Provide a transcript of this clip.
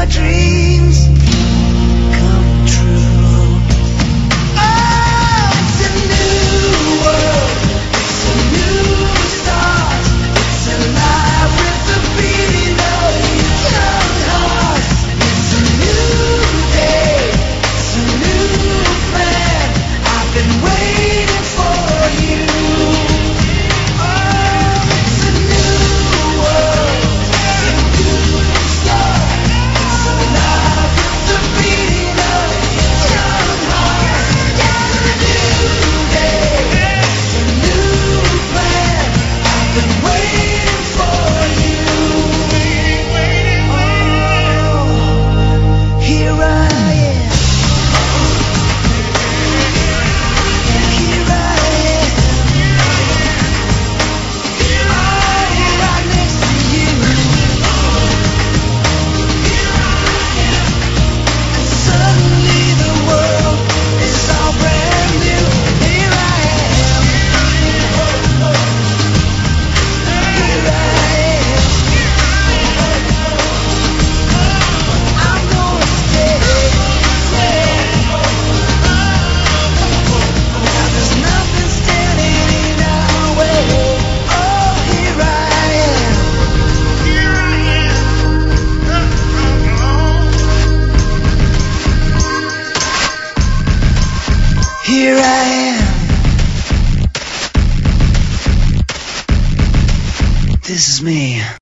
your dreams come true. Oh, it's a new world, it's a new start, it's alive with the beating of your young heart. It's a new day, it's a new plan. I've been waiting for you. Oh, it's a new world, it's a new start, it's alive with the beating of your young heart. It's a new day, it's a new plan. I've been waiting for you. Oh, here I am. Here I am. Oh, right next to you. And suddenly the world is all brand new. Here I am. Here I am. I'm gonna stay. Now there's nothing standing in our way. Oh, here I am. Here I am. This is me.